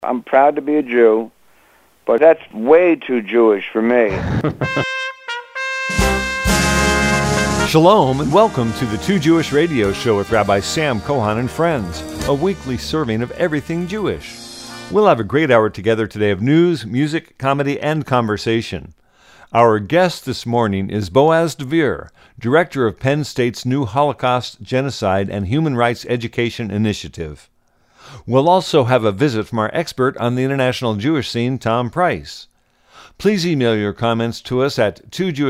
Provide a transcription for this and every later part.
I'm proud to be a Jew, but that's way too Jewish for me. Shalom and welcome to the Too Jewish Radio Show with Rabbi Sam Kohan and friends, a weekly serving of everything Jewish. We'll have a great hour together today of news, music, comedy, and conversation. Our guest this morning is Boaz Dvir, director of Penn State's new Holocaust, Genocide, and Human Rights Education Initiative. We'll also have a visit from our expert on the international Jewish scene, Tom Price. Please email your comments to us at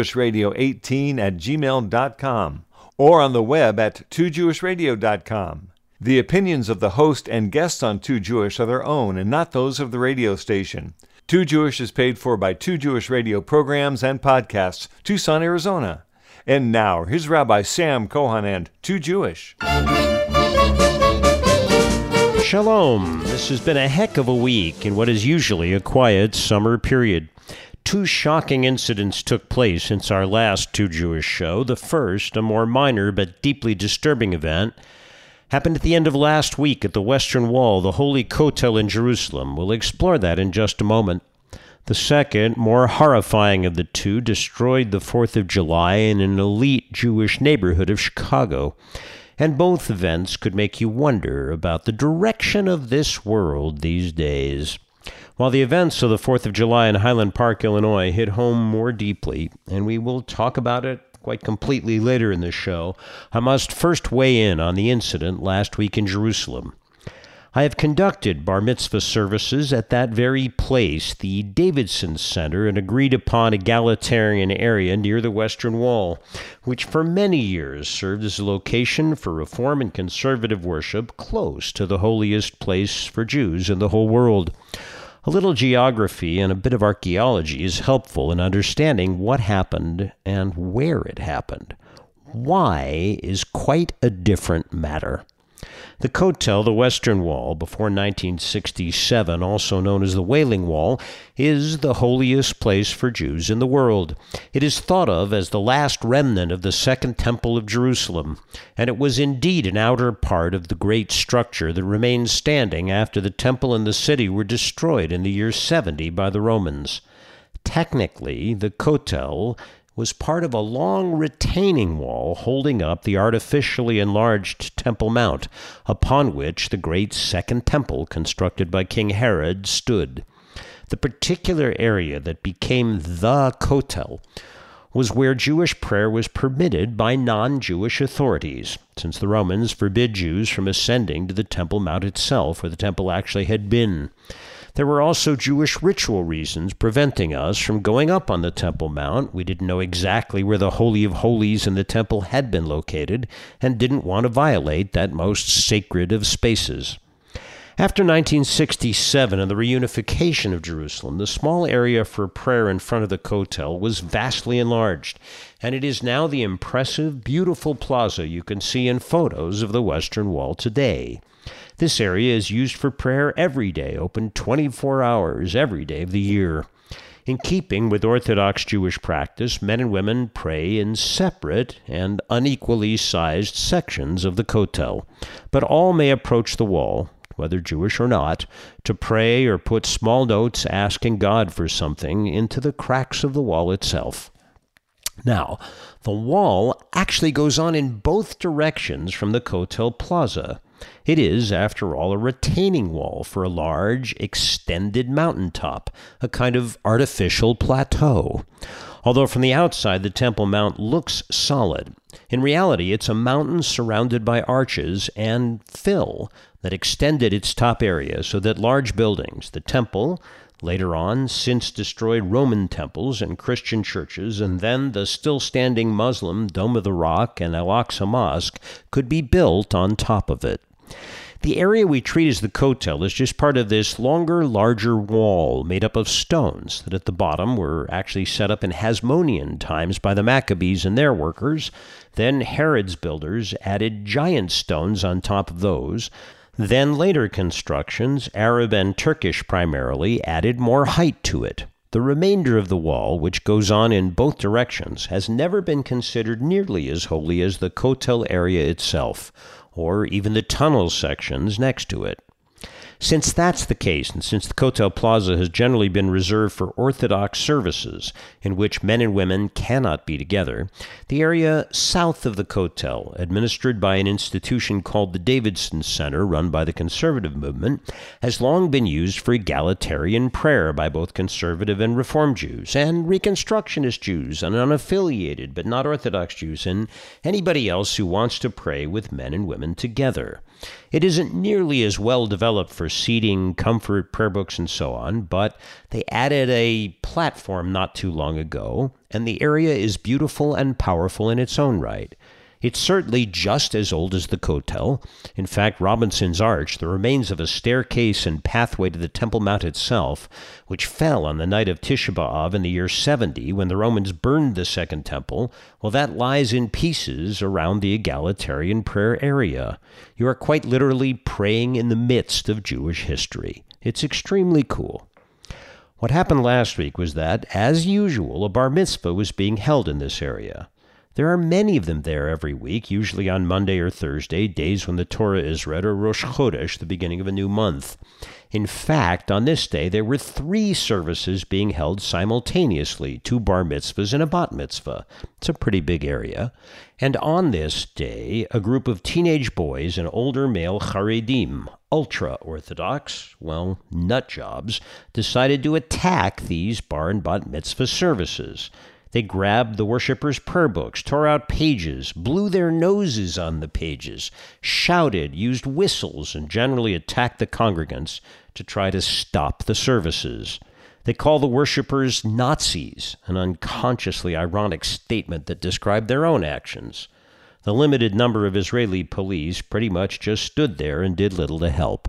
2jewishradio18@gmail.com or on the web at 2jewishradio.com. The opinions of the host and guests on Too Jewish are their own and not those of the radio station. Too Jewish is paid for by Too Jewish Radio programs and podcasts, Tucson, Arizona. And now, here's Rabbi Sam Kohan and Too Jewish. Shalom. This has been a heck of a week in what is usually a quiet summer period. Two shocking incidents took place since our last Too Jewish show. The first, a more minor but deeply disturbing event, happened at the end of last week at the Western Wall, the Holy Kotel in Jerusalem. We'll explore that in just a moment. The second, more horrifying of the two, destroyed the 4th of July in an elite Jewish neighborhood of Chicago. And both events could make you wonder about the direction of this world these days. While the events of the 4th of July in Highland Park, Illinois, hit home more deeply, and we will talk about it quite completely later in the show, I must first weigh in on the incident last week in Jerusalem. I have conducted bar mitzvah services at that very place, the Davidson Center, an agreed-upon egalitarian area near the Western Wall, which for many years served as a location for Reform and conservative worship close to the holiest place for Jews in the whole world. A little geography and a bit of archaeology is helpful in understanding what happened and where it happened. Why is quite a different matter. The Kotel, the Western Wall, before 1967, also known as the Wailing Wall, is the holiest place for Jews in the world. It is thought of as the last remnant of the Second Temple of Jerusalem, and it was indeed an outer part of the great structure that remained standing after the temple and the city were destroyed in the year 70 by the Romans. Technically, the Kotel was part of a long retaining wall holding up the artificially enlarged Temple Mount, upon which the great Second Temple constructed by King Herod stood. The particular area that became the Kotel was where Jewish prayer was permitted by non-Jewish authorities, since the Romans forbid Jews from ascending to the Temple Mount itself, where the temple actually had been. There were also Jewish ritual reasons preventing us from going up on the Temple Mount. We didn't know exactly where the Holy of Holies in the temple had been located and didn't want to violate that most sacred of spaces. After 1967 and the reunification of Jerusalem, the small area for prayer in front of the Kotel was vastly enlarged, and it is now the impressive, beautiful plaza you can see in photos of the Western Wall today. This area is used for prayer every day, open 24 hours every day of the year. In keeping with Orthodox Jewish practice, men and women pray in separate and unequally sized sections of the Kotel, but all may approach the wall, whether Jewish or not, to pray or put small notes asking God for something into the cracks of the wall itself. Now, the wall actually goes on in both directions from the Kotel Plaza. It is, after all, a retaining wall for a large, extended mountaintop, a kind of artificial plateau. Although from the outside the Temple Mount looks solid, in reality it's a mountain surrounded by arches and fill that extended its top area so that large buildings, the temple, later on, since destroyed Roman temples and Christian churches, and then the still-standing Muslim Dome of the Rock and Al-Aqsa Mosque, could be built on top of it. The area we treat as the Kotel is just part of this longer, larger wall made up of stones that at the bottom were actually set up in Hasmonean times by the Maccabees and their workers. Then Herod's builders added giant stones on top of those. Then later constructions, Arab and Turkish primarily, added more height to it. The remainder of the wall, which goes on in both directions, has never been considered nearly as holy as the Kotel area itself, or even the tunnel sections next to it. Since that's the case, and since the Kotel Plaza has generally been reserved for Orthodox services in which men and women cannot be together, the area south of the Kotel, administered by an institution called the Davidson Center, run by the conservative movement, has long been used for egalitarian prayer by both conservative and Reform Jews, and Reconstructionist Jews, and unaffiliated but not Orthodox Jews, and anybody else who wants to pray with men and women together. It isn't nearly as well developed for seating, comfort, prayer books, and so on, but they added a platform not too long ago, and the area is beautiful and powerful in its own right. It's certainly just as old as the Kotel. In fact, Robinson's Arch, the remains of a staircase and pathway to the Temple Mount itself, which fell on the night of Tisha B'Av in the year 70 when the Romans burned the Second Temple, well, that lies in pieces around the egalitarian prayer area. You are quite literally praying in the midst of Jewish history. It's extremely cool. What happened last week was that, as usual, a bar mitzvah was being held in this area. There are many of them there every week, usually on Monday or Thursday, days when the Torah is read, or Rosh Chodesh, the beginning of a new month. In fact, on this day, there were 3 services being held simultaneously, 2 bar mitzvahs and a bat mitzvah. It's a pretty big area. And on this day, a group of teenage boys and older male Haredim, ultra-Orthodox, nut jobs, decided to attack these bar and bat mitzvah services. They grabbed the worshippers' prayer books, tore out pages, blew their noses on the pages, shouted, used whistles, and generally attacked the congregants to try to stop the services. They call the worshippers Nazis, an unconsciously ironic statement that described their own actions. The limited number of Israeli police pretty much just stood there and did little to help.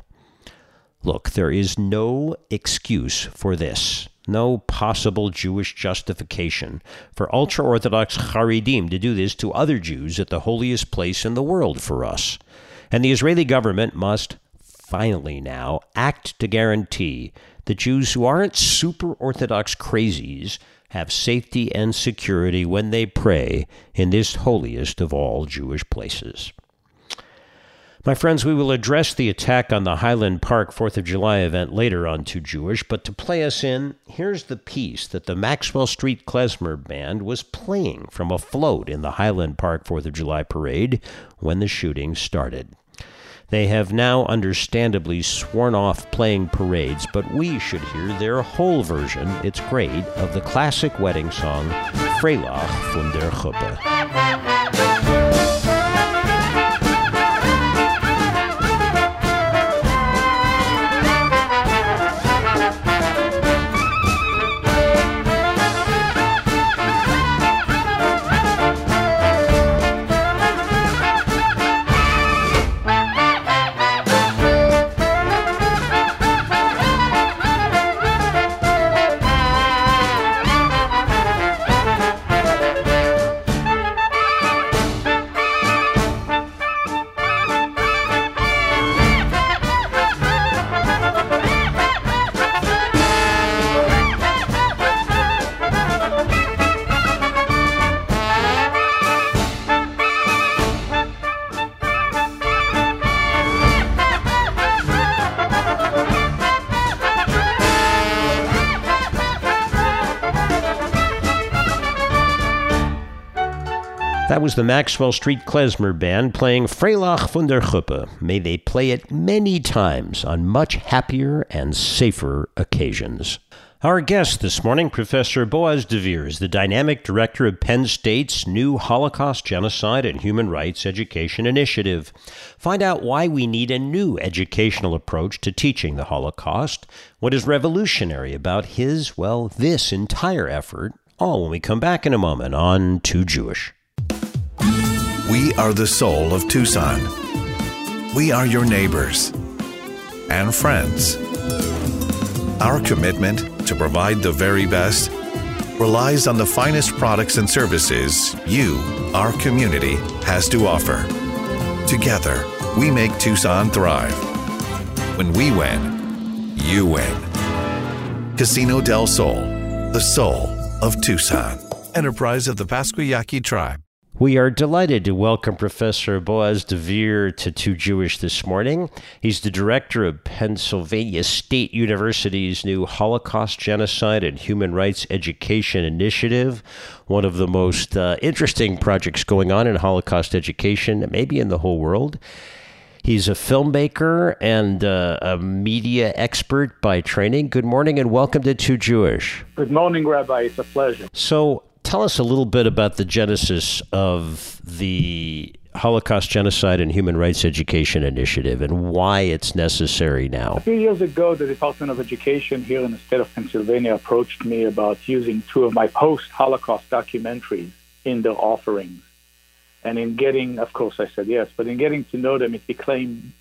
Look, there is no excuse for this. No possible Jewish justification for ultra-Orthodox Haredim to do this to other Jews at the holiest place in the world for us. And the Israeli government must finally now act to guarantee that Jews who aren't super-Orthodox crazies have safety and security when they pray in this holiest of all Jewish places. My friends, we will address the attack on the Highland Park 4th of July event later on Too Jewish, but to play us in, here's the piece that the Maxwell Street Klezmer Band was playing from a float in the Highland Park 4th of July parade when the shooting started. They have now understandably sworn off playing parades, but we should hear their whole version, it's great, of the classic wedding song, Freilach von der Chuppe. That was the Maxwell Street Klezmer Band playing Freilach von der Chuppe. May they play it many times on much happier and safer occasions. Our guest this morning, Professor Boaz DeVere, is the dynamic director of Penn State's new Holocaust, Genocide, and Human Rights Education Initiative. Find out why we need a new educational approach to teaching the Holocaust, what is revolutionary about this entire effort, all when we come back in a moment on Too Jewish. We are the soul of Tucson. We are your neighbors and friends. Our commitment to provide the very best relies on the finest products and services you, our community, has to offer. Together, we make Tucson thrive. When we win, you win. Casino del Sol, the soul of Tucson. Enterprise of the Pasquayaqui Tribe. We are delighted to welcome Professor Boaz Dvir to Too Jewish this morning. He's the director of Pennsylvania State University's new Holocaust, Genocide, and Human Rights Education Initiative, one of the most interesting projects going on in Holocaust education, maybe in the whole world. He's a filmmaker and a media expert by training. Good morning and welcome to Too Jewish. Good morning, Rabbi. It's a pleasure. So tell us a little bit about the genesis of the Holocaust, Genocide, and Human Rights Education Initiative and why it's necessary now. A few years ago, the Department of Education here in the state of Pennsylvania approached me about using two of my post-Holocaust documentaries in their offerings. And in getting, of course, I said yes, but in getting to know them, it became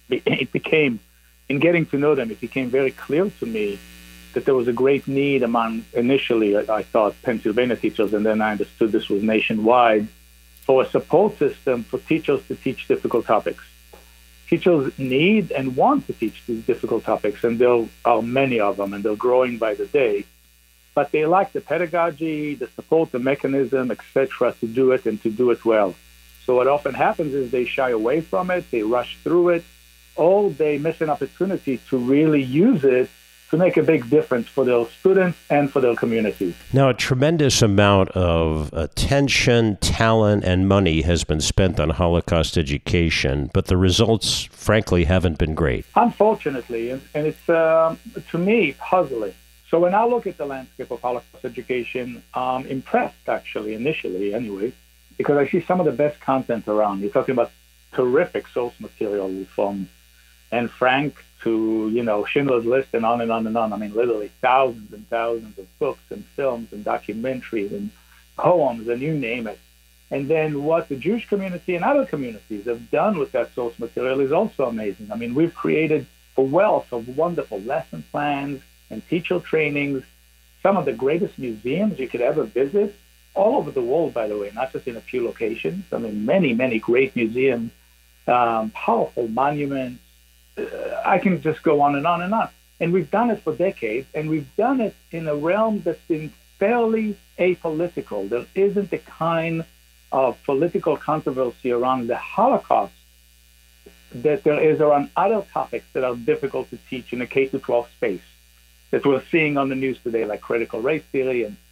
very clear to me that there was a great need among, initially, I thought Pennsylvania teachers, and then I understood this was nationwide, for a support system for teachers to teach difficult topics. Teachers need and want to teach these difficult topics, and there are many of them, and they're growing by the day. But they lack the pedagogy, the support, the mechanism, etc., to do it and to do it well. So what often happens is they shy away from it, they rush through it, or they miss an opportunity to really use it to make a big difference for their students and for their communities. Now, a tremendous amount of attention, talent, and money has been spent on Holocaust education, but the results, frankly, haven't been great. Unfortunately, and it's, to me, puzzling. So when I look at the landscape of Holocaust education, I'm impressed, actually, initially anyway, because I see some of the best content around. You're talking about terrific source material from Anne Frank to, Schindler's List and on and on and on. I mean, literally thousands and thousands of books and films and documentaries and poems and you name it. And then what the Jewish community and other communities have done with that source material is also amazing. I mean, we've created a wealth of wonderful lesson plans and teacher trainings, some of the greatest museums you could ever visit, all over the world, by the way, not just in a few locations. I mean, many, many great museums, powerful monuments. I can just go on and on and on. And we've done it for decades, and we've done it in a realm that's been fairly apolitical. There isn't the kind of political controversy around the Holocaust that there is around other topics that are difficult to teach in a K-12 space that we're seeing on the news today, like critical race theory and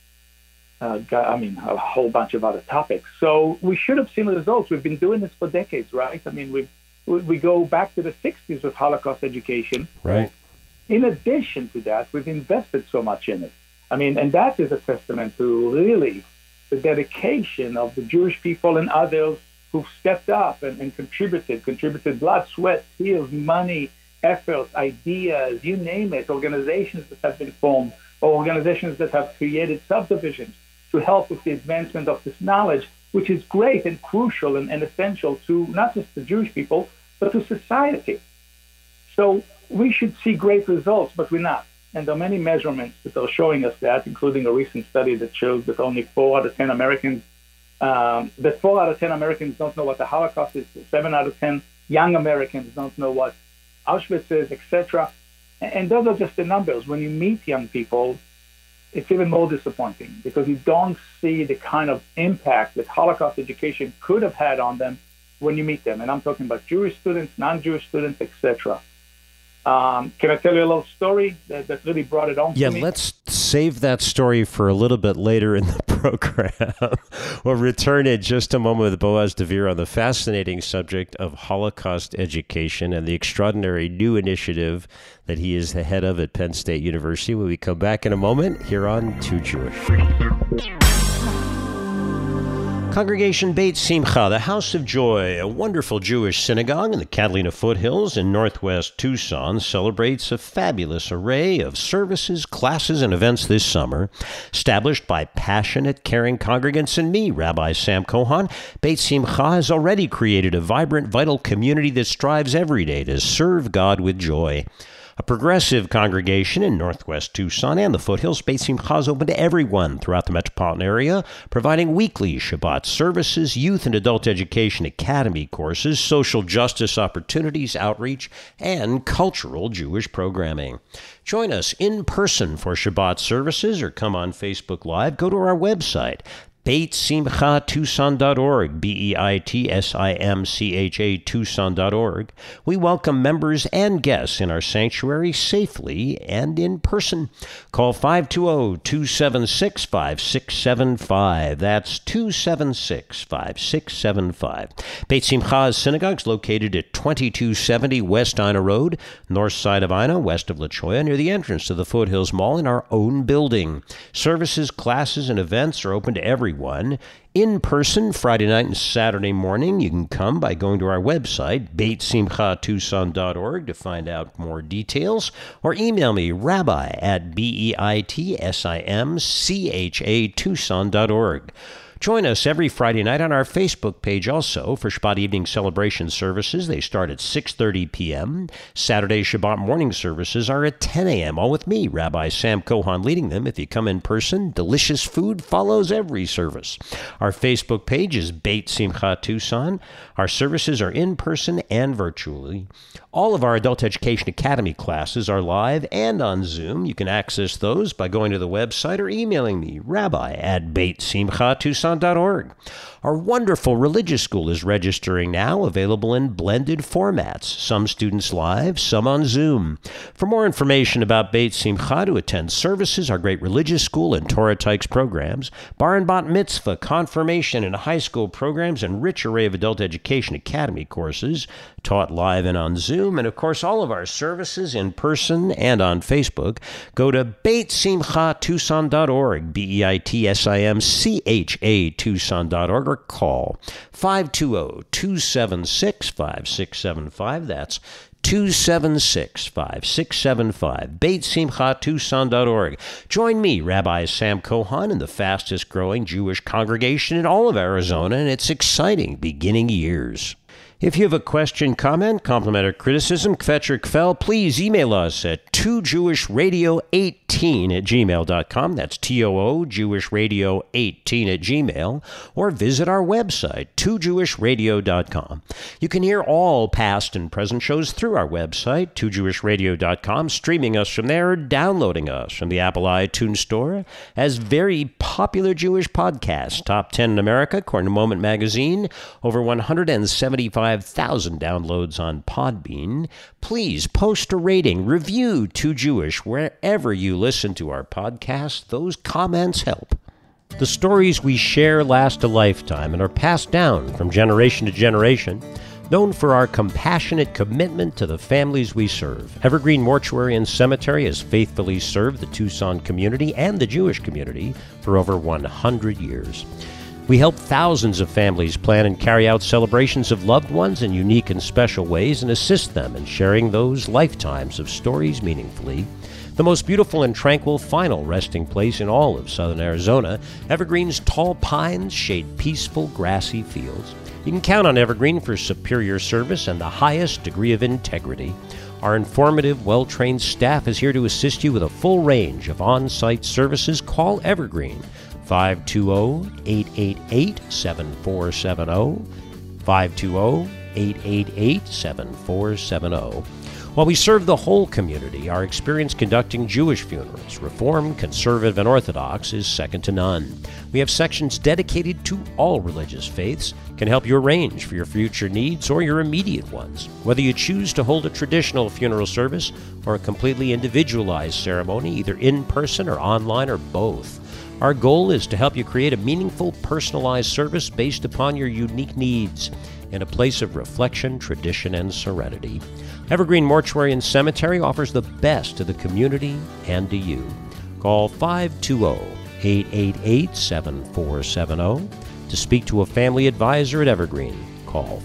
a whole bunch of other topics. So we should have seen the results. We've been doing this for decades, right? I mean, we go back to the 60s with Holocaust education. Right. In addition to that, we've invested so much in it. I mean, and that is a testament to really the dedication of the Jewish people and others who've stepped up and contributed blood, sweat, tears, money, efforts, ideas, you name it, organizations that have been formed or organizations that have created subdivisions to help with the advancement of this knowledge, which is great and crucial and essential to not just the Jewish people, but to society. So we should see great results, but we're not. And there are many measurements that are showing us that, including a recent study that shows that only 4 out of 10 Americans, don't know what the Holocaust is. 7 out of 10 young Americans don't know what Auschwitz is, etc. And those are just the numbers. When you meet young people, it's even more disappointing because you don't see the kind of impact that Holocaust education could have had on them when you meet them. And I'm talking about Jewish students, non-Jewish students, etc. Can I tell you a little story that really brought it home to me? Yeah, let's save that story for a little bit later in the program. We'll return in just a moment with Boaz Dvir on the fascinating subject of Holocaust education and the extraordinary new initiative that he is the head of at Penn State University. When we come back in a moment here on Too Jewish. Congregation Beit Simcha, the House of Joy, a wonderful Jewish synagogue in the Catalina foothills in northwest Tucson, celebrates a fabulous array of services, classes, and events this summer. Established by passionate, caring congregants and me, Rabbi Sam Cohen, Beit Simcha has already created a vibrant, vital community that strives every day to serve God with joy. A progressive congregation in northwest Tucson and the foothills, Beit Simcha is open to everyone throughout the metropolitan area, providing weekly Shabbat services, youth and adult education academy courses, social justice opportunities, outreach, and cultural Jewish programming. Join us in person for Shabbat services or come on Facebook Live. Go to our website, BeitSimchaTucson.org, BeitSimcha Tucson.org. We welcome members and guests in our sanctuary safely and in person. Call 520-276-5675. That's 276-5675. Beit Simcha's synagogue is located at 2270 West Ina Road, north side of Ina, west of La Cholla, near the entrance to the Foothills Mall in our own building. Services, classes, and events are open to everyone. In person, Friday night and Saturday morning. You can come by going to our website, BeitSimchaTucson.org, to find out more details, or email me, rabbi@BeitSimchaTucson.org. Join us every Friday night on our Facebook page also for Shabbat evening celebration services. They start at 6:30 p.m. Saturday Shabbat morning services are at 10 a.m., all with me, Rabbi Sam Cohon, leading them. If you come in person, delicious food follows every service. Our Facebook page is Beit Simcha Tucson. Our services are in person and virtually. All of our Adult Education Academy classes are live and on Zoom. You can access those by going to the website or emailing me, rabbi@BeitSimchaTucson.org. Our wonderful religious school is registering now, available in blended formats, some students live, some on Zoom. For more information about Beit Simcha, to attend services, our great religious school and Torah Tykes programs, bar and bat mitzvah, confirmation, and high school programs, and rich array of Adult Education Academy courses taught live and on Zoom, and of course all of our services in person and on Facebook, go to BeitSimchaTucson.org, BeitSimcha Tucson.org, or call 520-276-5675. That's 276-5675, BeitSimchaTucson.org. Join me, Rabbi Sam Cohon, in the fastest growing Jewish congregation in all of Arizona in its exciting beginning years. If you have a question, comment, compliment, or criticism, kvetch or kvel, please email us at 2jewishradio18@gmail.com. That's TOO, jewishradio18@gmail. Or visit our website, 2jewishradio.com. You can hear all past and present shows through our website, 2jewishradio.com, streaming us from there, or downloading us from the Apple iTunes Store as very popular Jewish podcasts. Top 10 in America, according to Moment Magazine. Over 175,000 downloads on Podbean. Please post a rating, review Too Jewish wherever you listen to our podcast. Those comments help. The stories we share last a lifetime and are passed down from generation to generation. Known for our compassionate commitment to the families we serve, Evergreen Mortuary and Cemetery has faithfully served the Tucson community and the Jewish community for over 100 years. We help thousands of families plan and carry out celebrations of loved ones in unique and special ways and assist them in sharing those lifetimes of stories meaningfully. The most beautiful and tranquil final resting place in all of southern Arizona, Evergreen's tall pines shade peaceful grassy fields. You can count on Evergreen for superior service and the highest degree of integrity. Our informative, well-trained staff is here to assist you with a full range of on-site services. Call Evergreen, 520-888-7470, 520-888-7470. While we serve the whole community, our experience conducting Jewish funerals, Reformed, Conservative, and Orthodox, is second to none. We have sections dedicated to all religious faiths, can help you arrange for your future needs or your immediate ones. Whether you choose to hold a traditional funeral service or a completely individualized ceremony, either in person or online or both, our goal is to help you create a meaningful, personalized service based upon your unique needs in a place of reflection, tradition, and serenity. Evergreen Mortuary and Cemetery offers the best to the community and to you. Call 520-888-7470 to speak to a family advisor at Evergreen. Call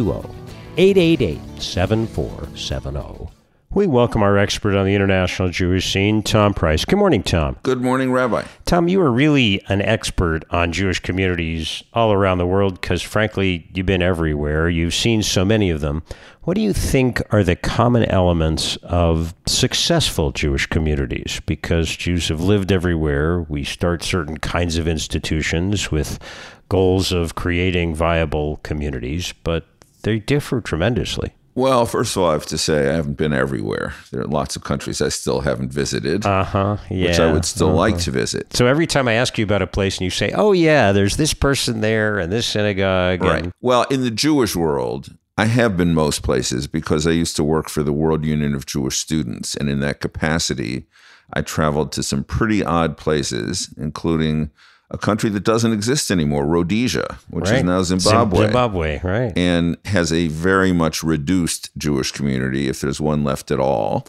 520-888-7470. We welcome our expert on the international Jewish scene, Tom Price. Good morning, Tom. Good morning, Rabbi. Tom, you are really an expert on Jewish communities all around the world because, frankly, you've been everywhere. You've seen so many of them. What do you think are the common elements of successful Jewish communities? Because Jews have lived everywhere. We start certain kinds of institutions with goals of creating viable communities, but they differ tremendously. Well, first of all, I have to say I haven't been everywhere. There are lots of countries I still haven't visited, which I would still like to visit. So every time I ask you about a place and you say, oh, yeah, there's this person there and this synagogue. Right. Well, in the Jewish world, I have been most places because I used to work for the World Union of Jewish Students. And in that capacity, I traveled to some pretty odd places, including a country that doesn't exist anymore, Rhodesia, which is now Zimbabwe. Zimbabwe, right. And has a very much reduced Jewish community, if there's one left at all.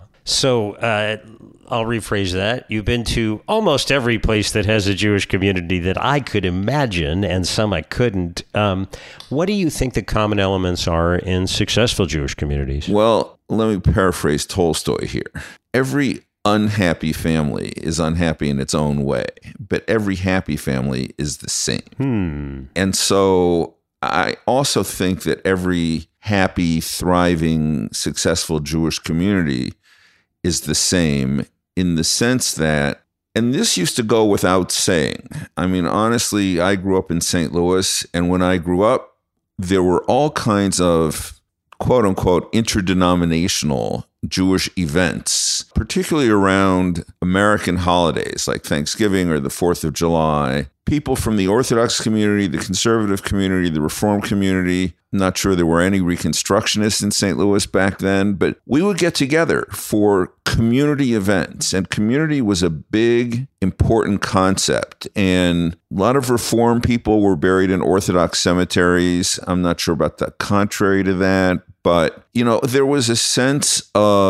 So I'll rephrase that. You've been to almost every place that has a Jewish community that I could imagine, and some I couldn't. What do you think the common elements are in successful Jewish communities? Well, let me paraphrase Tolstoy here. Every unhappy family is unhappy in its own way, but every happy family is the same. And so I also think that every happy, thriving, successful Jewish community is the same in the sense that, and this used to go without saying. I mean, honestly, I grew up in St. Louis, and when I grew up, there were all kinds of quote unquote interdenominational Jewish events, particularly around American holidays like Thanksgiving or the 4th of July. People from the Orthodox community, the conservative community, the Reform community. I'm not sure there were any Reconstructionists in St. Louis back then, but we would get together for community events, and community was a big, important concept. And a lot of Reform people were buried in Orthodox cemeteries. I'm not sure about the contrary to that, but, you know, there was a sense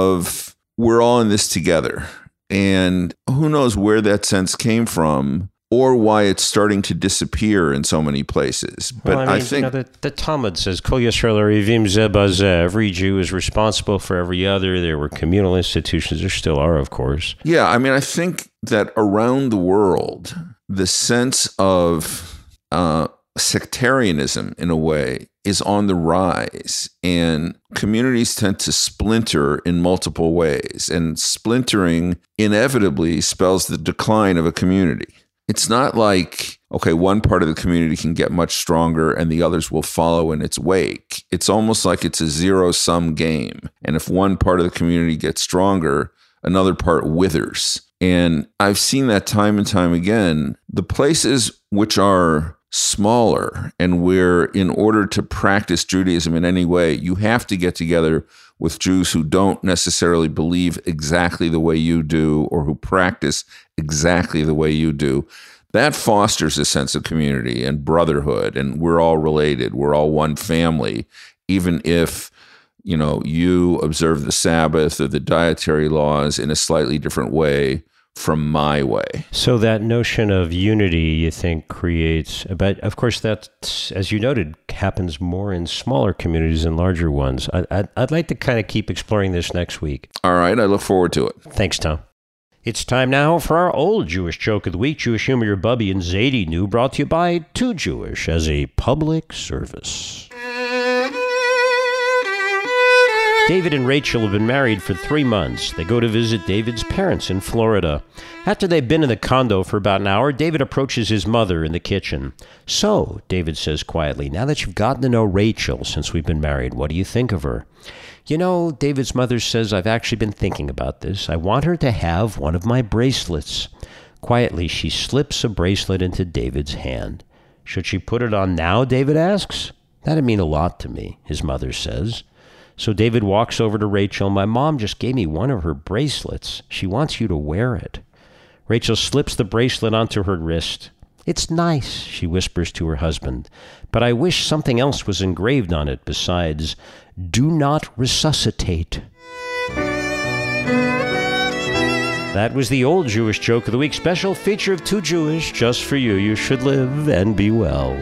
of we're all in this together. And who knows where that sense came from, or why it's starting to disappear in so many places. But I think the Talmud says, Kol Yisrael Arivim Zeh B'Zeh. Every Jew is responsible for every other. There were communal institutions. There still are, of course. Yeah, I mean, I think that around the world, the sense of sectarianism, in a way, is on the rise. And communities tend to splinter in multiple ways. And splintering inevitably spells the decline of a community. It's not like, okay, one part of the community can get much stronger and the others will follow in its wake. It's almost like it's a zero-sum game. And if one part of the community gets stronger, another part withers. And I've seen that time and time again. The places which are smaller and where, in order to practice Judaism in any way, you have to get together with Jews who don't necessarily believe exactly the way you do or who practice exactly the way you do, that fosters a sense of community and brotherhood, and we're all related. We're all one family, even if, you know, you observe the Sabbath or the dietary laws in a slightly different way from my way. So that notion of unity, you think, creates, but of course that, as you noted, happens more in smaller communities than larger ones. I'd like to kind of keep exploring this next week. All right, I look forward to it. Thanks, Tom. It's time now for our old Jewish joke of the week. Jewish humor your Bubby and Zadie knew, brought to you by Too Jewish as a public service. David and Rachel have been married for 3 months. They go to visit David's parents in Florida. After they've been in the condo for about an hour, David approaches his mother in the kitchen. So, David says quietly, now that you've gotten to know Rachel since we've been married, what do you think of her? You know, David's mother says, I've actually been thinking about this. I want her to have one of my bracelets. Quietly, she slips a bracelet into David's hand. Should she put it on now, David asks. That'd mean a lot to me, his mother says. So David walks over to Rachel. My mom just gave me one of her bracelets. She wants you to wear it. Rachel slips the bracelet onto her wrist. It's nice, she whispers to her husband, but I wish something else was engraved on it besides, do not resuscitate. That was the old Jewish joke of the week, special feature of Too Jewish, just for you. You should live and be well.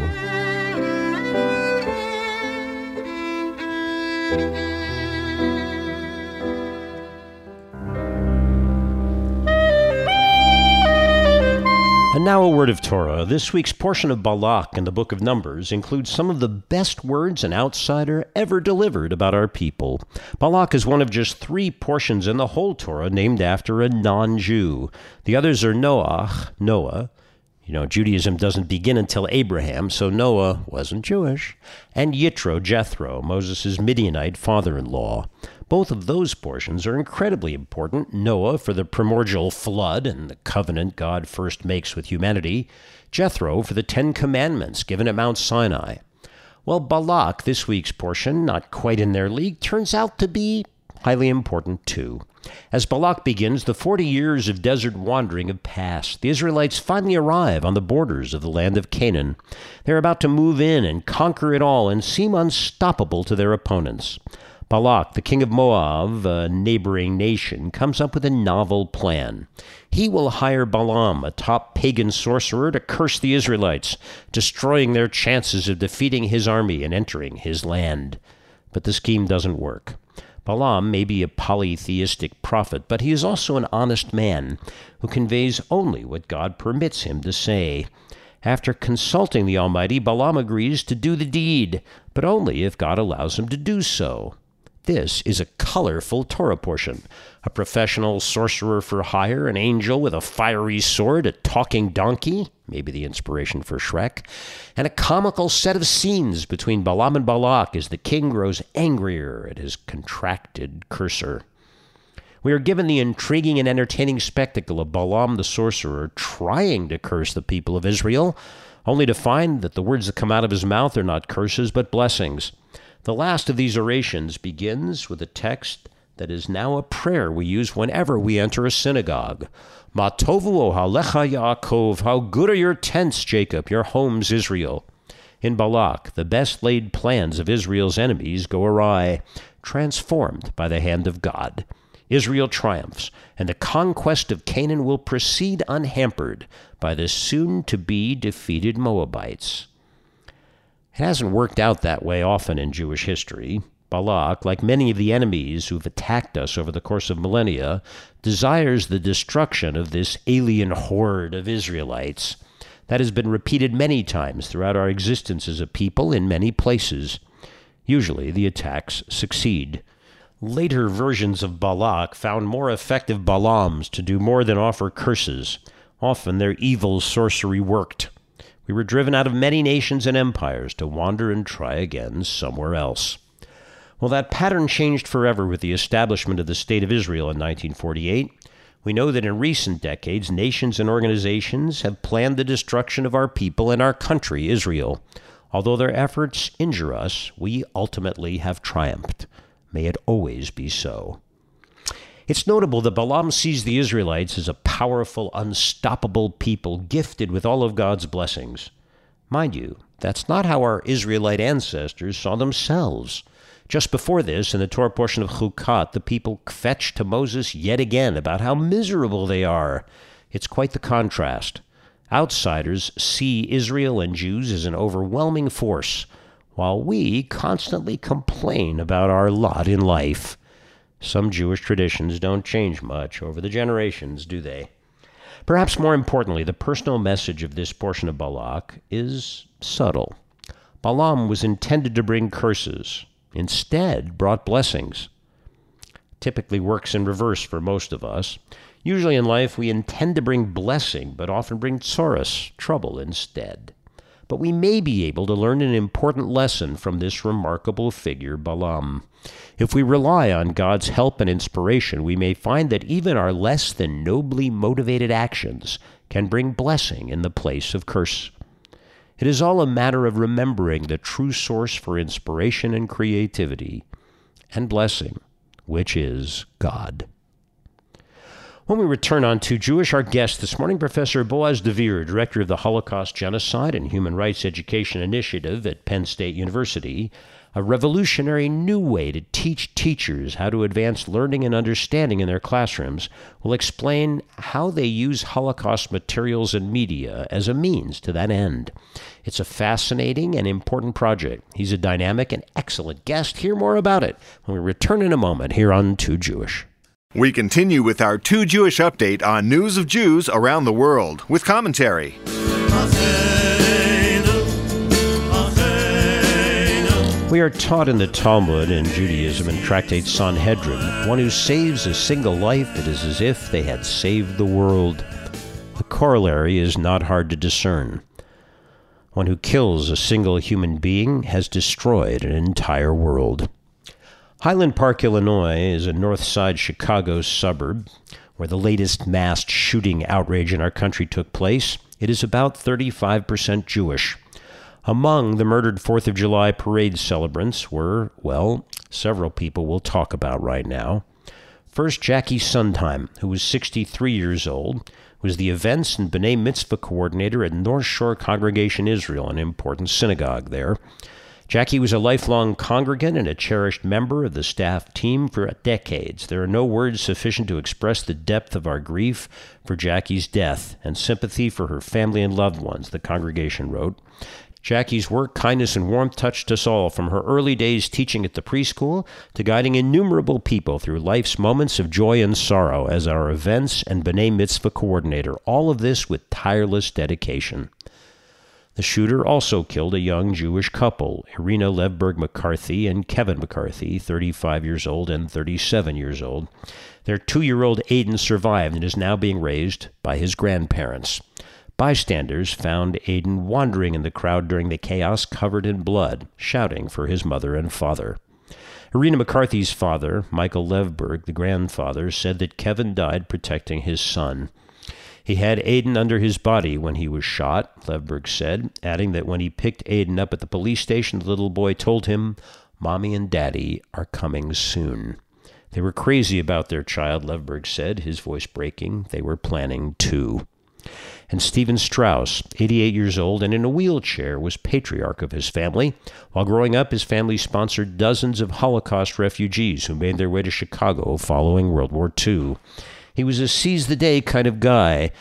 And now a word of Torah. This week's portion of Balak in the book of Numbers includes some of the best words an outsider ever delivered about our people. Balak is one of just 3 portions in the whole Torah named after a non-Jew. The others are Noah, You know, Judaism doesn't begin until Abraham, so Noah wasn't Jewish. And Yitro, Jethro, Moses' Midianite father-in-law. Both of those portions are incredibly important. Noah for the primordial flood and the covenant God first makes with humanity. Jethro for the 10 Commandments given at Mount Sinai. Well, Balak, this week's portion, not quite in their league, turns out to be highly important too. As Balak begins, the 40 years of desert wandering have passed. The Israelites finally arrive on the borders of the land of Canaan. They're about to move in and conquer it all and seem unstoppable to their opponents. Balak, the king of Moab, a neighboring nation, comes up with a novel plan. He will hire Balaam, a top pagan sorcerer, to curse the Israelites, destroying their chances of defeating his army and entering his land. But the scheme doesn't work. Balaam may be a polytheistic prophet, but he is also an honest man who conveys only what God permits him to say. After consulting the Almighty, Balaam agrees to do the deed, but only if God allows him to do so. This is a colorful Torah portion. A professional sorcerer for hire, an angel with a fiery sword, a talking donkey, maybe the inspiration for Shrek, and a comical set of scenes between Balaam and Balak as the king grows angrier at his contracted cursor. We are given the intriguing and entertaining spectacle of Balaam the sorcerer trying to curse the people of Israel, only to find that the words that come out of his mouth are not curses but blessings. The last of these orations begins with a text that is now a prayer we use whenever we enter a synagogue. Ma tovu ohalecha Yaakov, how good are your tents, Jacob, your homes, Israel. In Balak, the best laid plans of Israel's enemies go awry, transformed by the hand of God. Israel triumphs, and the conquest of Canaan will proceed unhampered by the soon-to-be defeated Moabites. It hasn't worked out that way often in Jewish history. Balak, like many of the enemies who've attacked us over the course of millennia, desires the destruction of this alien horde of Israelites. That has been repeated many times throughout our existence as a people in many places. Usually the attacks succeed. Later versions of Balak found more effective Balaams to do more than offer curses. Often their evil sorcery worked. We were driven out of many nations and empires to wander and try again somewhere else. Well, that pattern changed forever with the establishment of the State of Israel in 1948. We know that in recent decades, nations and organizations have planned the destruction of our people and our country, Israel. Although their efforts injure us, we ultimately have triumphed. May it always be so. It's notable that Balaam sees the Israelites as a powerful, unstoppable people gifted with all of God's blessings. Mind you, that's not how our Israelite ancestors saw themselves. Just before this, in the Torah portion of Chukat, the people kvetched to Moses yet again about how miserable they are. It's quite the contrast. Outsiders see Israel and Jews as an overwhelming force, while we constantly complain about our lot in life. Some Jewish traditions don't change much over the generations, do they? Perhaps more importantly, the personal message of this portion of Balak is subtle. Balaam was intended to bring curses, instead brought blessings. Typically works in reverse for most of us. Usually in life we intend to bring blessing, but often bring tsoros, trouble, instead. But we may be able to learn an important lesson from this remarkable figure, Balaam. If we rely on God's help and inspiration, we may find that even our less than nobly motivated actions can bring blessing in the place of curse. It is all a matter of remembering the true source for inspiration and creativity and blessing, which is God. When we return on To Jewish, our guest this morning, Professor Boaz Dvir, Director of the Holocaust Genocide and Human Rights Education Initiative at Penn State University, a revolutionary new way to teach teachers how to advance learning and understanding in their classrooms, will explain how they use Holocaust materials and media as a means to that end. It's a fascinating and important project. He's a dynamic and excellent guest. Hear more about it when we return in a moment here on To Jewish. We continue with our To Jewish update on news of Jews around the world with commentary. We are taught in the Talmud in Judaism in Tractate Sanhedrin, one who saves a single life, it is as if they had saved the world. The corollary is not hard to discern. One who kills a single human being has destroyed an entire world. Highland Park, Illinois is a north side Chicago suburb where the latest mass shooting outrage in our country took place. It is about 35% Jewish. Among the murdered 4th of July parade celebrants were, well, several people we'll talk about right now. First, Jackie Sundheim, who was 63 years old, was the events and B'nai Mitzvah coordinator at North Shore Congregation Israel, an important synagogue there. Jackie was a lifelong congregant and a cherished member of the staff team for decades. There are no words sufficient to express the depth of our grief for Jackie's death and sympathy for her family and loved ones, the congregation wrote. Jackie's work, kindness, and warmth touched us all, from her early days teaching at the preschool to guiding innumerable people through life's moments of joy and sorrow as our events and B'nai Mitzvah coordinator, all of this with tireless dedication. The shooter also killed a young Jewish couple, Irina Levberg McCarthy and Kevin McCarthy, 35 years old and 37 years old. Their 2-year-old Aiden survived and is now being raised by his grandparents. Bystanders found Aiden wandering in the crowd during the chaos, covered in blood, shouting for his mother and father. Irina McCarthy's father, Michael Levberg, the grandfather, said that Kevin died protecting his son. He had Aiden under his body when he was shot, Levberg said, adding that when he picked Aiden up at the police station, the little boy told him, "Mommy and Daddy are coming soon." They were crazy about their child, Levberg said, his voice breaking. They were planning too. And Stephen Strauss, 88 years old and in a wheelchair, was patriarch of his family. While growing up, his family sponsored dozens of Holocaust refugees who made their way to Chicago following World War II. He was a seize-the-day kind of guy.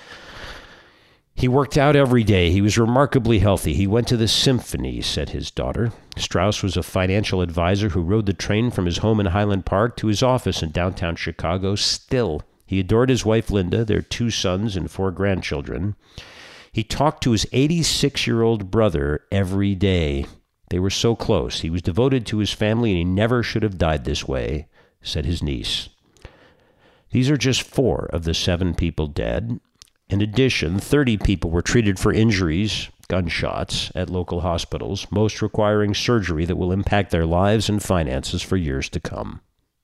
He worked out every day. He was remarkably healthy. He went to the symphony, said his daughter. Strauss was a financial advisor who rode the train from his home in Highland Park to his office in downtown Chicago. Still, he adored his wife, Linda, their 2 sons and 4 grandchildren. He talked to his 86-year-old brother every day. They were so close. He was devoted to his family, and he never should have died this way, said his niece. These are just 4 of the 7 people dead. In addition, 30 people were treated for injuries, gunshots, at local hospitals, most requiring surgery that will impact their lives and finances for years to come.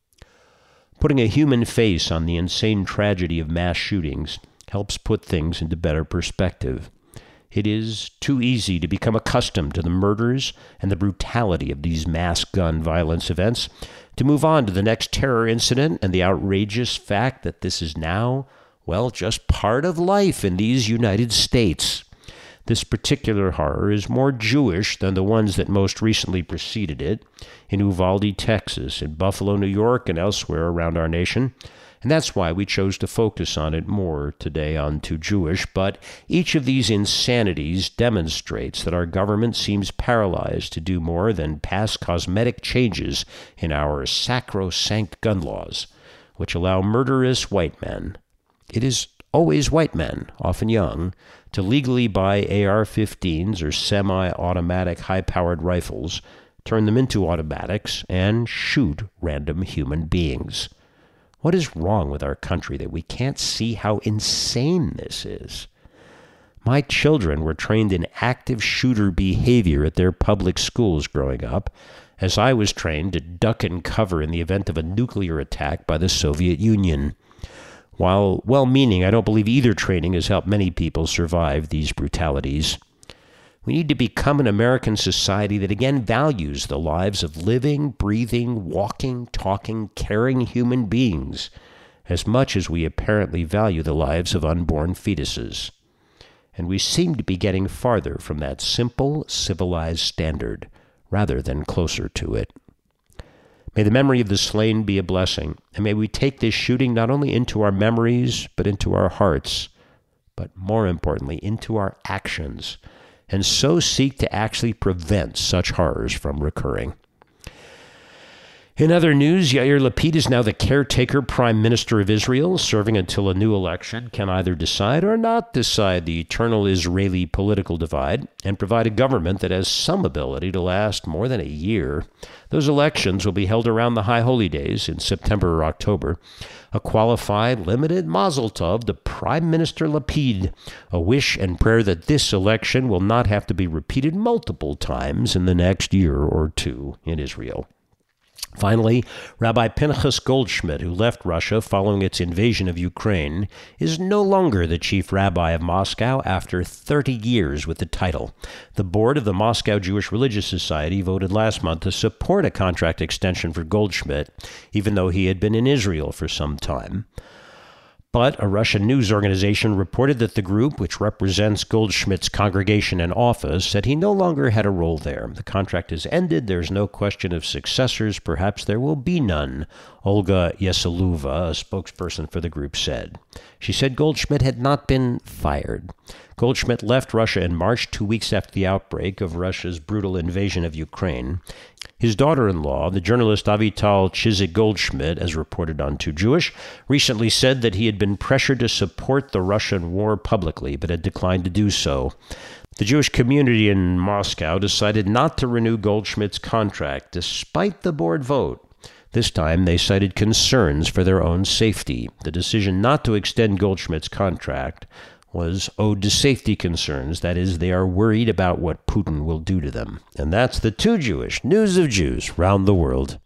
Putting a human face on the insane tragedy of mass shootings helps put things into better perspective. It is too easy to become accustomed to the murders and the brutality of these mass gun violence events, to move on to the next terror incident and the outrageous fact that this is now, well, just part of life in these United States. This particular horror is more Jewish than the ones that most recently preceded it, in Uvalde, Texas, in Buffalo, New York, and elsewhere around our nation. And that's why we chose to focus on it more today on Too Jewish. But each of these insanities demonstrates that our government seems paralyzed to do more than pass cosmetic changes in our sacrosanct gun laws, which allow murderous white men, it is always white men, often young, to legally buy AR-15s or semi-automatic high-powered rifles, turn them into automatics, and shoot random human beings. What is wrong with our country that we can't see how insane this is? My children were trained in active shooter behavior at their public schools growing up, as I was trained to duck and cover in the event of a nuclear attack by the Soviet Union. While well-meaning, I don't believe either training has helped many people survive these brutalities. We need to become an American society that again values the lives of living, breathing, walking, talking, caring human beings as much as we apparently value the lives of unborn fetuses. And we seem to be getting farther from that simple, civilized standard rather than closer to it. May the memory of the slain be a blessing, and may we take this shooting not only into our memories, but into our hearts, but more importantly, into our actions, and so seek to actually prevent such horrors from recurring. In other news, Yair Lapid is now the caretaker prime minister of Israel, serving until a new election can either decide or not decide the eternal Israeli political divide and provide a government that has some ability to last more than a year. Those elections will be held around the High Holy Days in September or October. A qualified, limited mazel tov to Prime Minister Lapid, a wish and prayer that this election will not have to be repeated multiple times in the next year or two in Israel. Finally, Rabbi Pinchas Goldschmidt, who left Russia following its invasion of Ukraine, is no longer the chief rabbi of Moscow after 30 years with the title. The board of the Moscow Jewish Religious Society voted last month to support a contract extension for Goldschmidt, even though he had been in Israel for some time. But a Russian news organization reported that the group, which represents Goldschmidt's congregation and office, said he no longer had a role there. The contract has ended. There's no question of successors. Perhaps there will be none, Olga Yeseluva, a spokesperson for the group, said. She said Goldschmidt had not been fired. Goldschmidt left Russia in March, 2 weeks after the outbreak of Russia's brutal invasion of Ukraine. His daughter-in-law, the journalist Avital Chizik Goldschmidt, as reported on Too Jewish, recently said that he had been pressured to support the Russian war publicly, but had declined to do so. The Jewish community in Moscow decided not to renew Goldschmidt's contract, despite the board vote. This time, they cited concerns for their own safety. The decision not to extend Goldschmidt's contract was owed to safety concerns. That is, they are worried about what Putin will do to them. And that's the Too Jewish News of Jews round the world.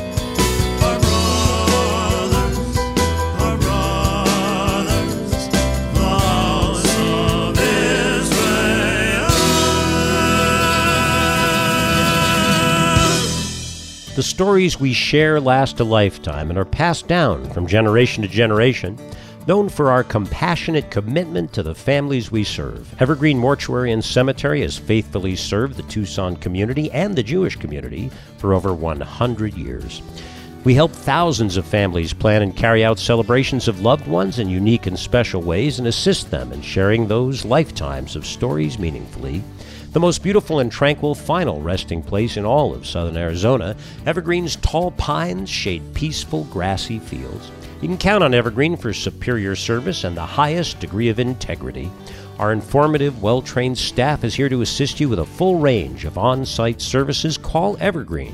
The stories we share last a lifetime and are passed down from generation to generation, known for our compassionate commitment to the families we serve. Evergreen Mortuary and Cemetery has faithfully served the Tucson community and the Jewish community for over 100 years. We help thousands of families plan and carry out celebrations of loved ones in unique and special ways and assist them in sharing those lifetimes of stories meaningfully. The most beautiful and tranquil final resting place in all of southern Arizona, Evergreen's tall pines shade peaceful, grassy fields. You can count on Evergreen for superior service and the highest degree of integrity. Our informative, well-trained staff is here to assist you with a full range of on-site services. Call Evergreen,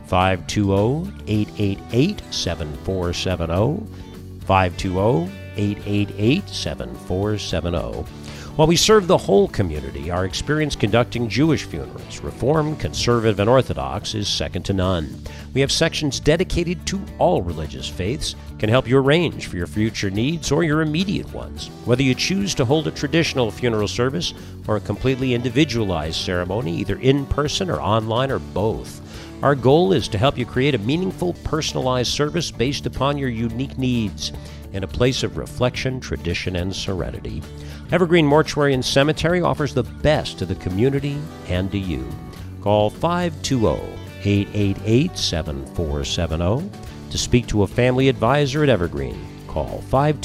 520-888-7470, 520-888-7470. While we serve the whole community, our experience conducting Jewish funerals, Reform, Conservative, and Orthodox, is second to none. We have sections dedicated to all religious faiths, can help you arrange for your future needs or your immediate ones. Whether you choose to hold a traditional funeral service or a completely individualized ceremony, either in person or online or both, our goal is to help you create a meaningful, personalized service based upon your unique needs in a place of reflection, tradition, and serenity. Evergreen Mortuary and Cemetery offers the best to the community and to you. Call 520-888-7470 to speak to a family advisor at Evergreen. Call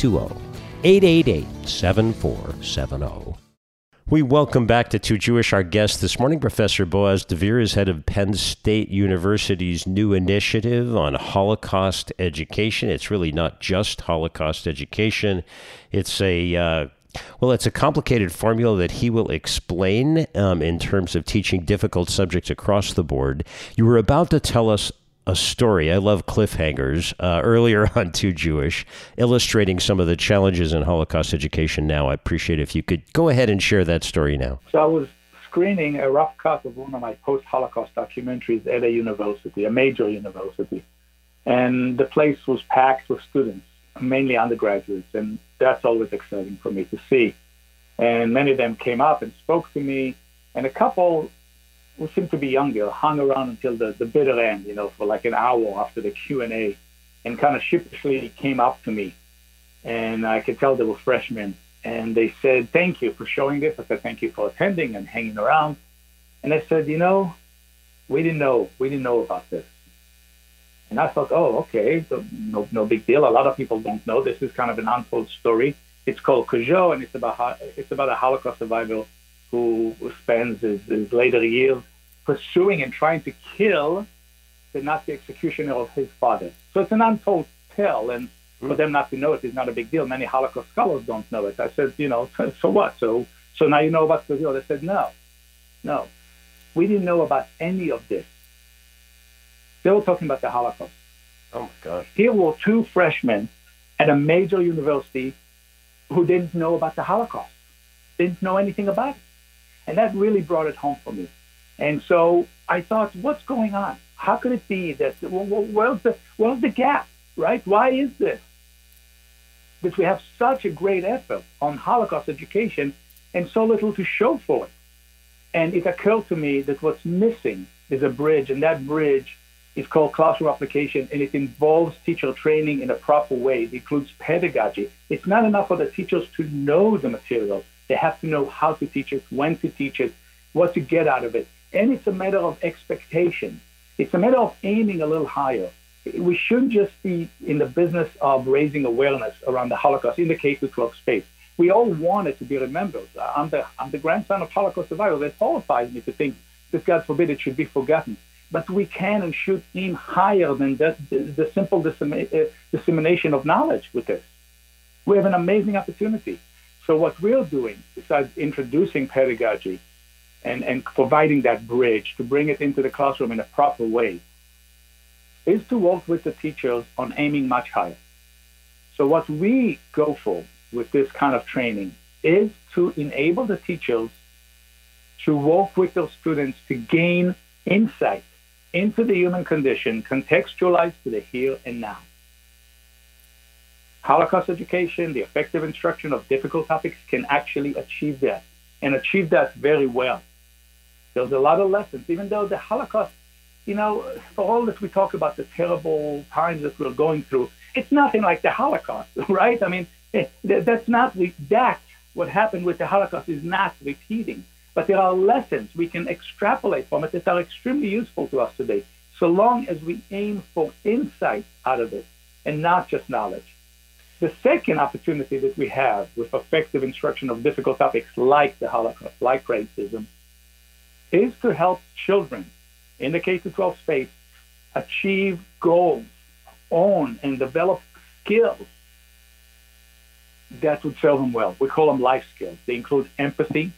520-888-7470. We welcome back to Too Jewish our guest this morning, Professor Boaz Dvir is head of Penn State University's new initiative on Holocaust education. It's really not just Holocaust education. It's a complicated formula that he will explain in terms of teaching difficult subjects across the board. You were about to tell us a story. I love cliffhangers. Earlier on Too Jewish, illustrating some of the challenges in Holocaust education now. I appreciate it if you could go ahead and share that story now. So I was screening a rough cut of one of my post-Holocaust documentaries at a university, a major university. And the place was packed with students, mainly undergraduates, and that's always exciting for me to see. And many of them came up and spoke to me, and a couple who seemed to be younger hung around until the bitter end, for like an hour after the Q&A, and kind of sheepishly came up to me. And I could tell they were freshmen. And they said, "Thank you for showing this." I said, "Thank you for attending and hanging around." And they said, "We didn't know about this." And I thought, oh, okay, so no big deal. A lot of people don't know. This is kind of an untold story. It's called Kojo, and it's about a Holocaust survivor who spends his later years pursuing and trying to kill the Nazi executioner of his father. So it's an untold tale, and for them not to know it is not a big deal. Many Holocaust scholars don't know it. I said, so what? So now you know about Brazil. They said, no. We didn't know about any of this. They were talking about the Holocaust. Oh, my gosh. Here were two freshmen at a major university who didn't know about the Holocaust, didn't know anything about it. And that really brought it home for me. And so I thought, what's going on? How could it be that, where's the gap, right? Why is this? That we have such a great effort on Holocaust education and so little to show for it. And it occurred to me that what's missing is a bridge, and that bridge is called classroom application, and it involves teacher training in a proper way. It includes pedagogy. It's not enough for the teachers to know the material. They have to know how to teach it, when to teach it, what to get out of it. And it's a matter of expectation. It's a matter of aiming a little higher. We shouldn't just be in the business of raising awareness around the Holocaust in the K-12 space. We all want it to be remembered. I'm the grandson of Holocaust survivors. It horrifies me to think that, God forbid, it should be forgotten. But we can and should aim higher than the simple dissemination of knowledge with this. We have an amazing opportunity. So what we're doing, besides introducing pedagogy and providing that bridge to bring it into the classroom in a proper way, is to work with the teachers on aiming much higher. So what we go for with this kind of training is to enable the teachers to work with their students to gain insight into the human condition, contextualized to the here and now. Holocaust education, the effective instruction of difficult topics can actually achieve that, and achieve that very well. There's a lot of lessons, even though the Holocaust, for all that we talk about the terrible times that we're going through, it's nothing like the Holocaust, right? I mean, that's not what happened with the Holocaust is not repeating. But there are lessons we can extrapolate from it that are extremely useful to us today, so long as we aim for insight out of it and not just knowledge. The second opportunity that we have with effective instruction of difficult topics like the Holocaust, like racism, is to help children in the K-12 space achieve goals, own and develop skills that would serve them well. We call them life skills. They include empathy.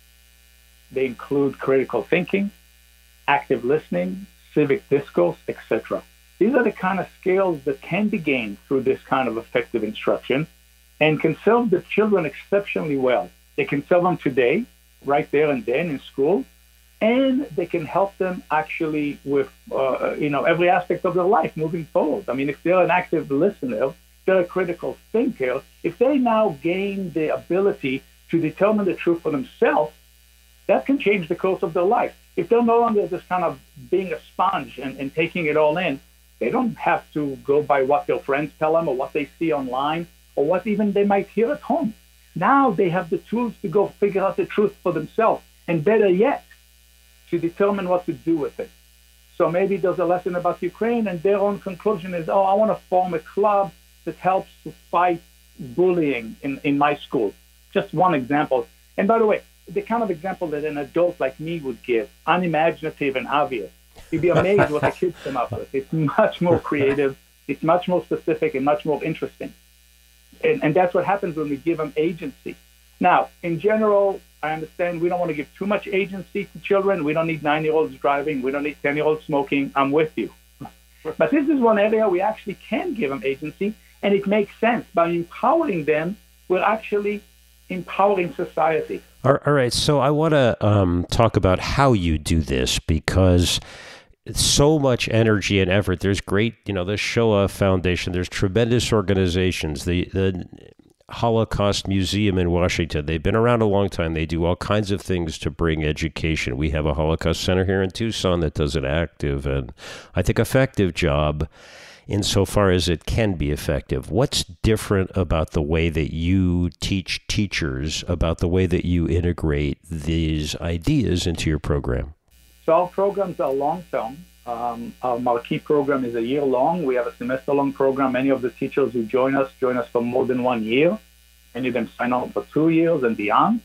They include critical thinking, active listening, civic discourse, etc. These are the kind of skills that can be gained through this kind of effective instruction and can serve the children exceptionally well. They can serve them today, right there and then in school, and they can help them actually with every aspect of their life moving forward. I mean, if they're an active listener, they're a critical thinker, if they now gain the ability to determine the truth for themselves, that can change the course of their life. If they're no longer just kind of being a sponge and taking it all in, they don't have to go by what their friends tell them or what they see online or what even they might hear at home. Now they have the tools to go figure out the truth for themselves, and better yet, to determine what to do with it. So maybe there's a lesson about Ukraine, and their own conclusion is, I want to form a club that helps to fight bullying in my school. Just one example. And by the way, the kind of example that an adult like me would give, unimaginative and obvious. You'd be amazed what the kids come up with. It's much more creative, it's much more specific, and much more interesting. And that's what happens when we give them agency. Now, in general, I understand we don't want to give too much agency to children. We don't need 9-year-olds driving. We don't need 10-year-olds smoking. I'm with you. But this is one area we actually can give them agency, and it makes sense. By empowering them, we're actually empowering society. All right, so I want to talk about how you do this, because it's so much energy and effort. There's great, the Shoah Foundation, there's tremendous organizations, the Holocaust Museum in Washington. They've been around a long time. They do all kinds of things to bring education. We have a Holocaust Center here in Tucson that does an active and, I think, effective job insofar as it can be effective. What's different about the way that you teach teachers, about the way that you integrate these ideas into your program? So our programs are long-term. Our marquee program is a year long. We have a semester-long program. Many of the teachers who join us for more than 1 year. Many of them sign on for 2 years and beyond.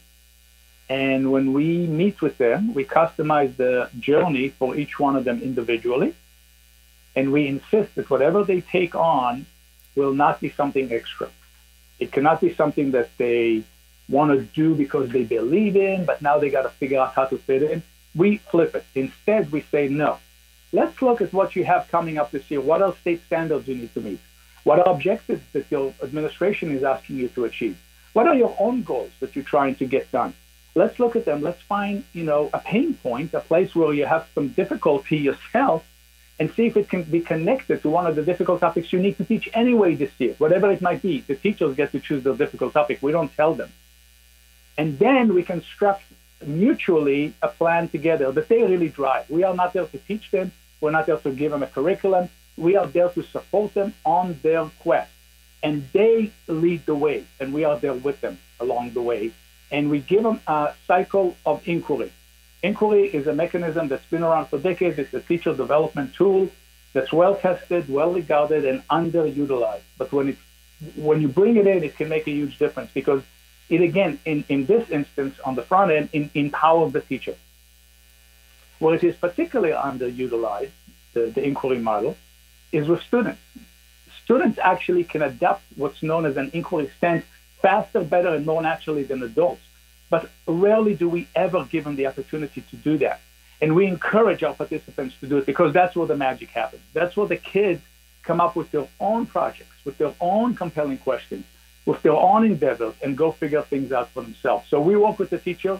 And when we meet with them, we customize the journey for each one of them individually. And we insist that whatever they take on will not be something extra. It cannot be something that they want to do because they believe in, but now they got to figure out how to fit in. We flip it. Instead, we say, no. Let's look at what you have coming up this year. What are state standards you need to meet? What are objectives that your administration is asking you to achieve? What are your own goals that you're trying to get done? Let's look at them. Let's find, a pain point, a place where you have some difficulty yourself, and see if it can be connected to one of the difficult topics you need to teach anyway this year, whatever it might be. The teachers get to choose their difficult topic. We don't tell them. And then we construct mutually a plan together that they really drive. We are not there to teach them. We're not there to give them a curriculum. We are there to support them on their quest. And they lead the way, and we are there with them along the way. And we give them a cycle of inquiry. Inquiry is a mechanism that's been around for decades. It's a teacher development tool that's well-tested, well-regarded, and underutilized. But when you bring it in, it can make a huge difference because it, again, in this instance, on the front end, empowers the teacher. Where it is particularly underutilized, the inquiry model, is with students. Students actually can adapt what's known as an inquiry stance faster, better, and more naturally than adults. But rarely do we ever give them the opportunity to do that. And we encourage our participants to do it because that's where the magic happens. That's where the kids come up with their own projects, with their own compelling questions, with their own endeavors, and go figure things out for themselves. So we work with the teacher,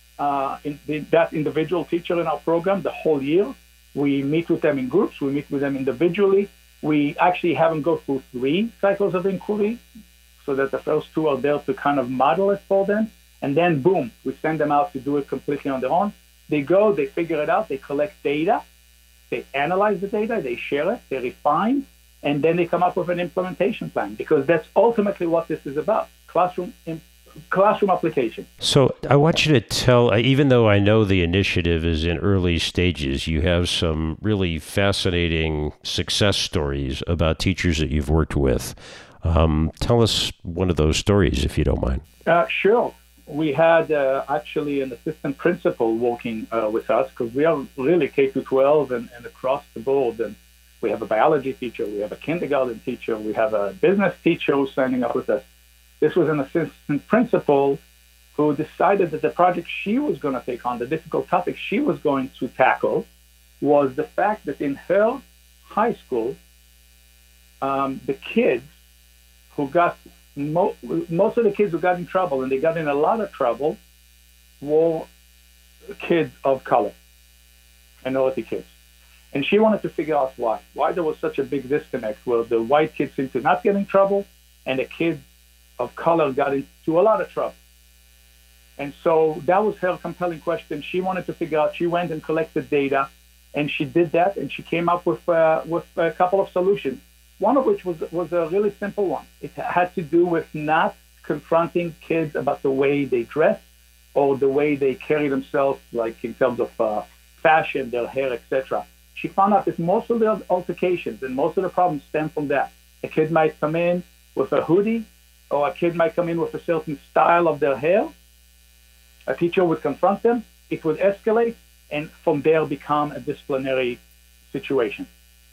that individual teacher in our program the whole year. We meet with them in groups. We meet with them individually. We actually have them go through 3 cycles of inquiry so that the first 2 are there to kind of model it for them. And then, boom, we send them out to do it completely on their own. They go, they figure it out, they collect data, they analyze the data, they share it, they refine, and then they come up with an implementation plan because that's ultimately what this is about, classroom application. So I want you to tell, even though I know the initiative is in early stages, you have some really fascinating success stories about teachers that you've worked with. Tell us one of those stories, if you don't mind. Sure. We had actually an assistant principal working with us because we are really K-12 and across the board. And we have a biology teacher, we have a kindergarten teacher, we have a business teacher who's signing up with us. This was an assistant principal who decided that the project she was going to take on, the difficult topic she was going to tackle, was the fact that in her high school, the kids who got most of the kids who got in trouble, and they got in a lot of trouble, were kids of color, minority kids. And she wanted to figure out why there was such a big disconnect where the white kids seemed to not get in trouble and the kids of color got into a lot of trouble. And so that was her compelling question. She wanted to figure out, she went and collected data, and she did that, and she came up with a couple of solutions. One of which was a really simple one. It had to do with not confronting kids about the way they dress or the way they carry themselves, like in terms of fashion, their hair, etc. She found out that most of the altercations and most of the problems stem from that. A kid might come in with a hoodie, or a kid might come in with a certain style of their hair. A teacher would confront them. It would escalate, and from there become a disciplinary situation.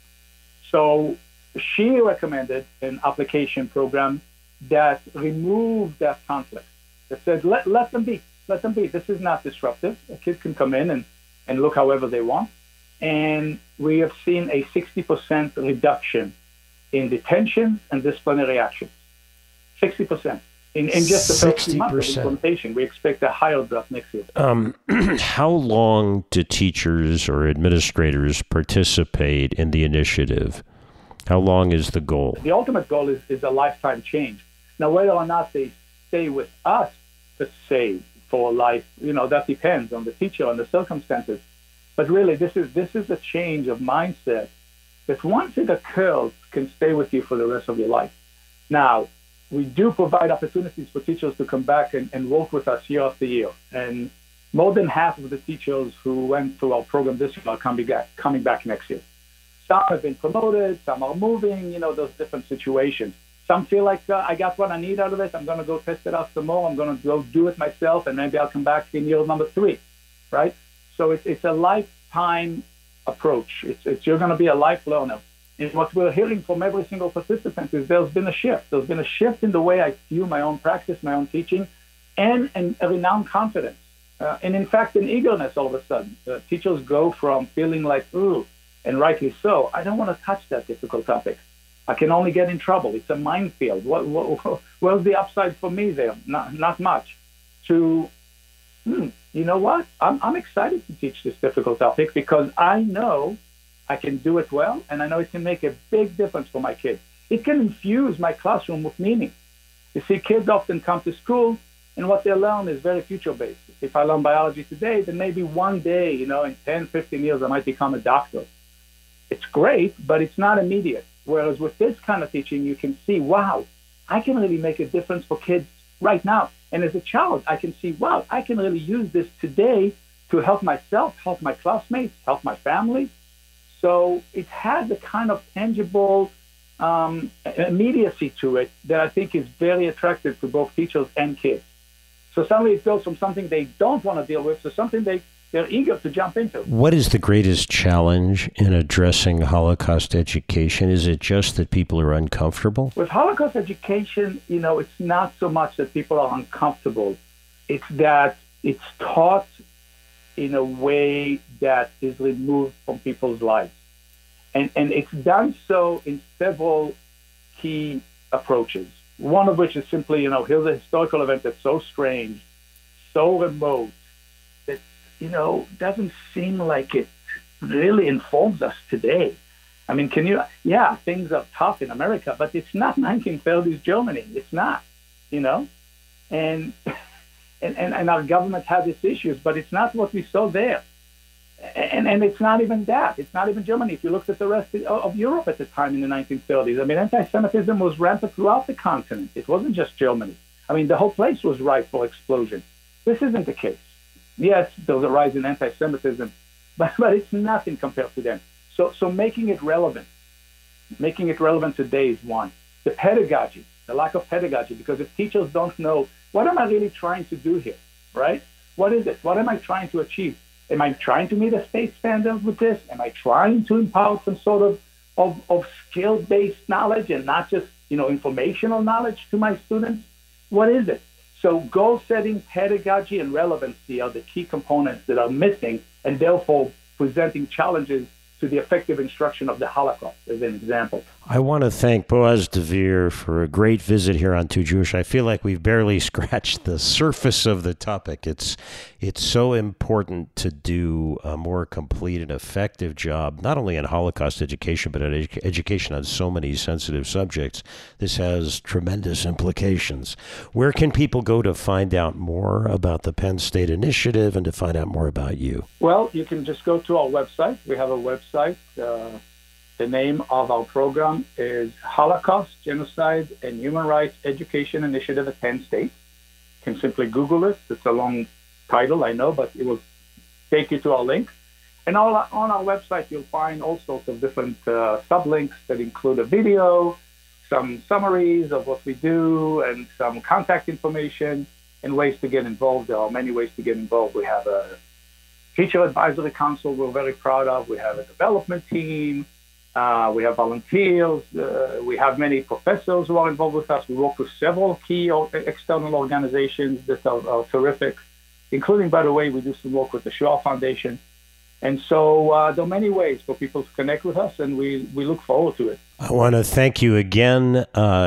So she recommended an application program that removed that conflict, that said, let them be. This is not disruptive. A kid can come in and look however they want. And we have seen a 60% reduction in detention and disciplinary actions. 60%. In just the first few months of implementation. We expect a higher drop next year. How long do teachers or administrators participate in the initiative? How long is the goal? The ultimate goal is a lifetime change. Now, whether or not they stay with us to say for life, that depends on the teacher and the circumstances. But really, this is a change of mindset that once it occurs can stay with you for the rest of your life. Now, we do provide opportunities for teachers to come back and work with us year after year. And more than half of the teachers who went through our program this year are coming back next year. Some have been promoted, some are moving, those different situations. Some feel like I got what I need out of it. I'm going to go test it out some more. I'm going to go do it myself, and maybe I'll come back in year number 3, right? So it's a lifetime approach. You're going to be a life learner. And what we're hearing from every single participant is there's been a shift. There's been a shift in the way I view my own practice, my own teaching, and a renowned confidence. And in fact, an eagerness all of a sudden. Teachers go from feeling like, ooh, and rightly so, I don't want to touch that difficult topic. I can only get in trouble. It's a minefield. Where's the upside for me there? Not much. To, you know what? I'm excited to teach this difficult topic because I know I can do it well, and I know it can make a big difference for my kids. It can infuse my classroom with meaning. You see, kids often come to school, and what they learn is very future-based. If I learn biology today, then maybe one day, in 10, 15 years, I might become a doctor. It's great, but it's not immediate. Whereas with this kind of teaching, you can see, wow, I can really make a difference for kids right now. And as a child, I can see, wow, I can really use this today to help myself, help my classmates, help my family. So it has a kind of tangible immediacy to it that I think is very attractive to both teachers and kids. So suddenly it goes from something they don't want to deal with to something they're eager to jump into. What is the greatest challenge in addressing Holocaust education? Is it just that people are uncomfortable? With Holocaust education, it's not so much that people are uncomfortable. It's that it's taught in a way that is removed from people's lives. And it's done so in several key approaches. One of which is simply, here's a historical event that's so strange, so remote, that, doesn't seem like it really informs us today. I mean, things are tough in America, but it's not 1930s Germany. It's not, and our government has its issues, but it's not what we saw there. And it's not even that. It's not even Germany. If you looked at the rest of Europe at the time in the 1930s, I mean, anti-Semitism was rampant throughout the continent. It wasn't just Germany. I mean, the whole place was ripe for explosion. This isn't the case. Yes, there was a rise in anti-Semitism, but it's nothing compared to them. So making it relevant today is one. The pedagogy, the lack of pedagogy, because if teachers don't know, what am I really trying to do here, right? What is it? What am I trying to achieve? Am I trying to meet a state standard with this? Am I trying to impart some sort of skill-based knowledge and not just, informational knowledge to my students? What is it? So goal-setting, pedagogy, and relevancy are the key components that are missing and therefore presenting challenges to the effective instruction of the Holocaust, as an example. I want to thank Boaz Dvir for a great visit here on Too Jewish. I feel like we've barely scratched the surface of the topic. It's so important to do a more complete and effective job, not only in Holocaust education, but in education on so many sensitive subjects. This has tremendous implications. Where can people go to find out more about the Penn State Initiative and to find out more about you? Well, you can just go to our website. We have a website. The name of our program is Holocaust, Genocide, and Human Rights Education Initiative at Penn State. You can simply Google it. It's a long title, I know, but it will take you to our link. And on our website, you'll find all sorts of different sublinks that include a video, some summaries of what we do, and some contact information and ways to get involved. There are many ways to get involved. We have a Teacher Advisory Council we're very proud of. We have a development team. We have volunteers. We have many professors who are involved with us. We work with several key external organizations that are terrific, including, by the way, we do some work with the Shoah Foundation. And so there are many ways for people to connect with us, and we look forward to it. I want to thank you again.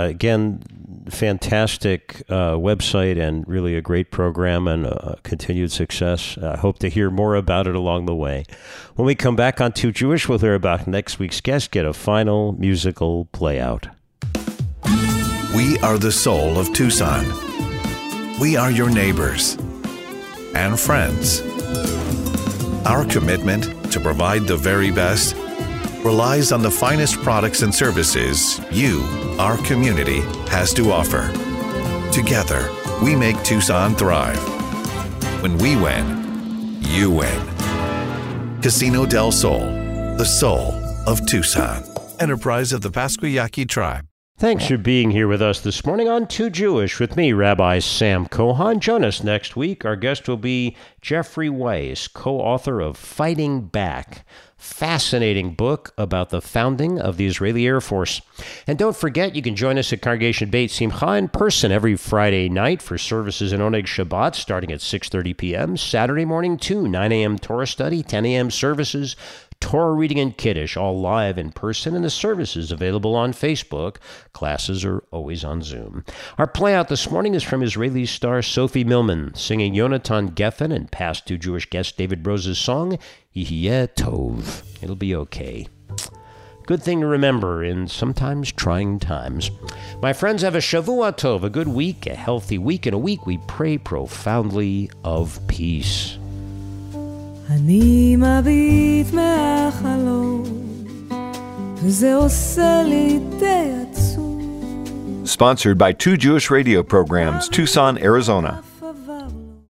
Fantastic website and really a great program and continued success. I hope to hear more about it along the way. When we come back on Too Jewish, we'll hear about next week's guest, get a final musical play out. We are the soul of Tucson. We are your neighbors and friends. Our commitment to provide the very best relies on the finest products and services you, our community, has to offer. Together, we make Tucson thrive. When we win, you win. Casino del Sol, the soul of Tucson. Enterprise of the Pasquayaqui Tribe. Thanks for being here with us this morning on Too Jewish with me, Rabbi Sam Cohan. Join us next week. Our guest will be Jeffrey Weiss, co-author of Fighting Back, Fascinating book about the founding of the Israeli Air Force. And don't forget, you can join us at Congregation Beit Simcha in person every Friday night for services in Oneg Shabbat starting at 6:30 p.m. Saturday morning too, 9 a.m. Torah study, 10 a.m. services, Torah reading and Kiddush, all live in person, and the services available on Facebook. Classes are always on Zoom. Our play out this morning is from Israeli star Sophie Millman, singing Yonatan Geffen and past two Jewish guest David Brose's song, Yihyeh Tov. It'll be okay. Good thing to remember in sometimes trying times. My friends, have a Shavua Tov, a good week, a healthy week, and a week we pray profoundly of peace. אני מביט מהחלום, וזה עושה לי די עצוב. Sponsored by 2 Jewish radio programs, Tucson, Arizona.